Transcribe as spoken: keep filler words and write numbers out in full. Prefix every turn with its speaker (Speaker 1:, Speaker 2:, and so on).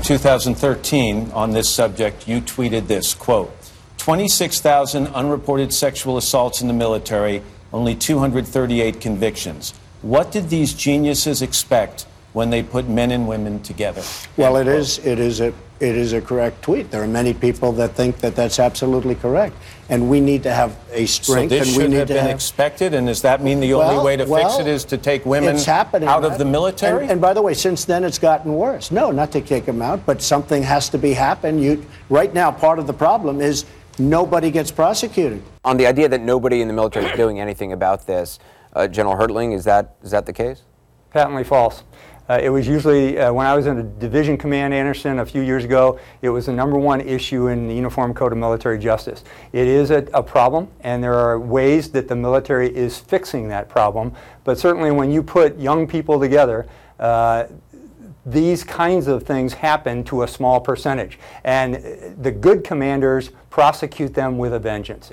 Speaker 1: two thousand thirteen, on this subject, you tweeted this, quote, twenty-six thousand unreported sexual assaults in the military, only two hundred thirty-eight convictions. What did these geniuses expect when they put men and women together?
Speaker 2: Well, it is, it is a, it is a correct tweet. There are many people that think that that's absolutely correct, and we need to have a strength.
Speaker 1: So this
Speaker 2: and we
Speaker 1: should
Speaker 2: need
Speaker 1: have
Speaker 2: to
Speaker 1: been
Speaker 2: have...
Speaker 1: expected, and does that mean the only
Speaker 2: well,
Speaker 1: way to
Speaker 2: well,
Speaker 1: fix it is to take women
Speaker 2: it's happening,
Speaker 1: out
Speaker 2: right?
Speaker 1: of the military?
Speaker 2: And, and by the way, since then it's gotten worse. No, not to kick them out, but something has to be happen. You, right now, part of the problem is nobody gets prosecuted.
Speaker 3: On the idea that nobody in the military is doing anything about this, uh, General Hertling, is that is that the case?
Speaker 4: Patently false. Uh, it was usually, uh, when I was in a Division Command Anderson a few years ago, it was the number one issue in the Uniform Code of Military Justice. It is a, a problem, and there are ways that the military is fixing that problem. But certainly when you put young people together, uh, these kinds of things happen to a small percentage. And the good commanders prosecute them with a vengeance.